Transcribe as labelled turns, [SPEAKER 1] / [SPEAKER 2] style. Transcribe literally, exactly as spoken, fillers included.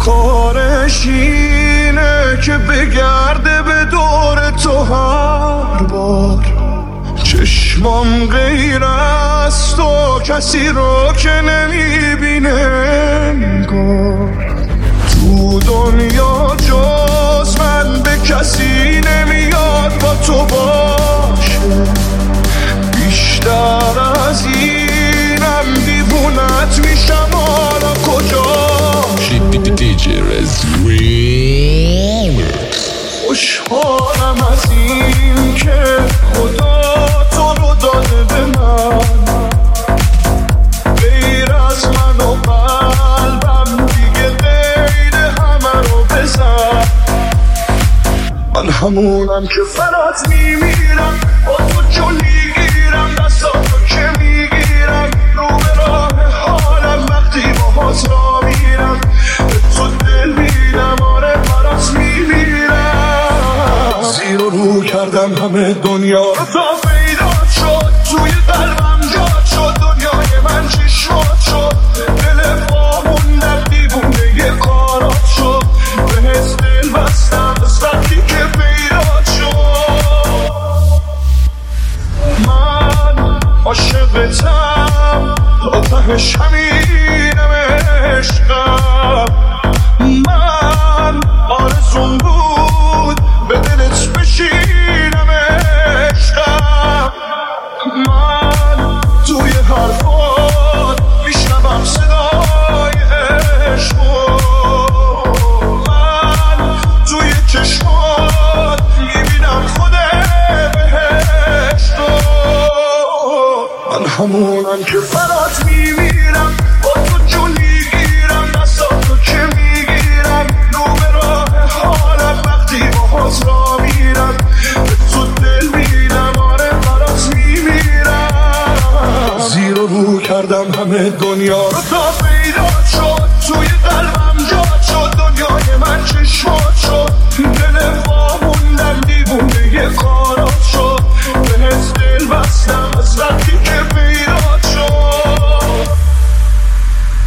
[SPEAKER 1] کارش اینه که بگرده به دور تو هر بار. چشمام غیر از تو کسی رو که نمیبینه انگار. تو دنیا جز من به کسی نمیاد با تو باشه. بیشتر از اینم دیوونت میشم حالا کجاشه. خوشحالم از این که خدا تو رو داده به من. غیر از من و قلبم دیگه غیر همه رو بزن. من همونم که فرات میمیرم با تو جلی گیرم. دستاتو که میگیرم رو به راه حالم وقتی با هات را میرم. به تو دل میدم آره فرات میمیرم. زیر و رو کردم همه دنیا رو تا پیدا شد. توی قلبم جاد شد دنیای من چشمات شد. دل فاهوندم دیوونه یه کارات شد. به حس دل بستم از وقتی که پیدا شد. من عاشقتم تا تهش همینم عشقم. من آرزون بود به دلت بشینم عشقم. من توی حرفات میشنوم صدای عشق. من توی چشمات میبینم خود بهشت. من همونم که فرات میمیرم با تو جون میگیرم. دستاتو که میگیرم رو به راه حالم وقتی با هات را میرم. به تو دل میدم آره برات میمیرم. زیر و رو کردم همه دنیا رو تا